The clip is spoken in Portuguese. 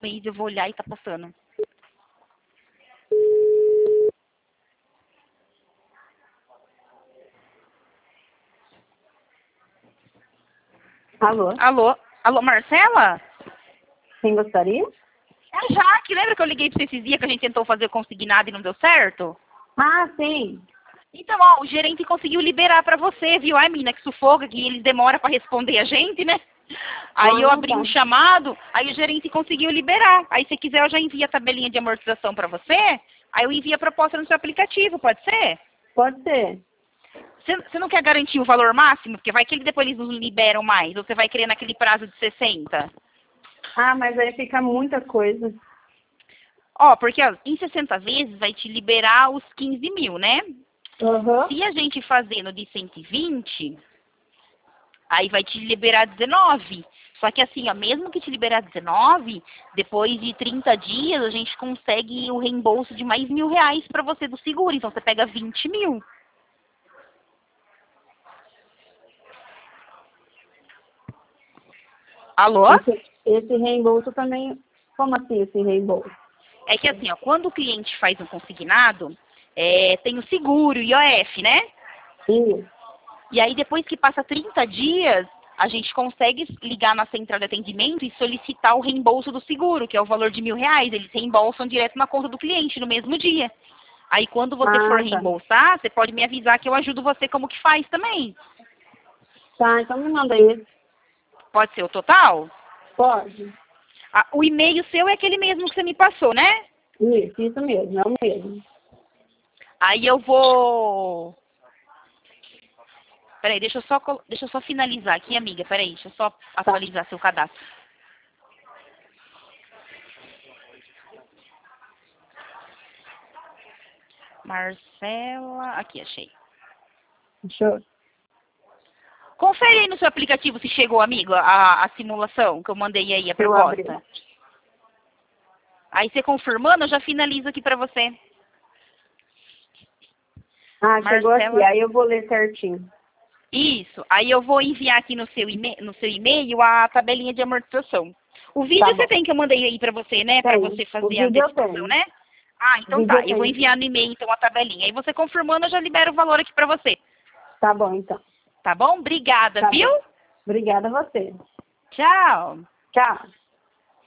mês eu vou olhar e tá passando. Alô? Alô? Alô, Marcela? Quem gostaria? É a Jaque, lembra que eu liguei pra você esses dias que a gente tentou fazer consignado e não deu certo? Ah, sim. Então, ó, o gerente conseguiu liberar pra você, viu? Ai, menina, que sufoca, que eles demoram pra responder a gente, né? Aí eu abri um chamado, aí o gerente conseguiu liberar. Aí se quiser eu já envio a tabelinha de amortização pra você, aí eu envio a proposta no seu aplicativo, pode ser? Pode ser. Você não quer garantir o valor máximo? Porque vai que depois eles não liberam mais, ou você vai querer naquele prazo de 60? Ah, mas aí fica muita coisa. Ó, porque ó, em 60 vezes vai te liberar os 15 mil, né? Uhum. Se a gente fazendo de 120, aí vai te liberar 19. Só que assim, ó, mesmo que te liberar 19, depois de 30 dias a gente consegue o reembolso de mais R$ 1.000 para você do seguro. Então você pega 20 mil. Alô? Esse reembolso também. Como assim esse reembolso? É que assim, ó, quando o cliente faz um consignado, tem o seguro, o IOF, né? Sim. E aí depois que passa 30 dias, a gente consegue ligar na central de atendimento e solicitar o reembolso do seguro, que é o valor de R$ 1.000. Eles reembolsam direto na conta do cliente no mesmo dia. Aí quando você for Ah, tá. reembolsar, você pode me avisar que eu ajudo você como que faz também. Tá, então me manda esse. Pode ser o total? Pode. Ah, o e-mail seu é aquele mesmo que você me passou, né? Isso mesmo, é o mesmo. Aí eu vou... Peraí, deixa eu só finalizar aqui, amiga. Peraí, deixa eu só atualizar seu cadastro. Marcela... Aqui, achei. Deixa eu... Confere aí no seu aplicativo se chegou, amigo, a simulação que eu mandei aí, a eu abri. proposta. Aí você confirmando, eu já finalizo aqui pra você. Ah, chegou aqui. Marcela... Aí eu vou ler certinho. Isso. Aí eu vou enviar aqui no seu e-mail a tabelinha de amortização. O vídeo Tá você bom. tem que eu mandei aí pra você, né? Pra Tem. você O fazer a vídeo eu antecipação, tenho. né? Ah, O então vídeo tá. eu Eu vou tenho. enviar no e-mail, então, a tabelinha. Aí você confirmando, eu já libero o valor aqui pra você. Tá bom, então. Tá bom? Obrigada, Tá viu? bom. Obrigada a você. Tchau. Tchau.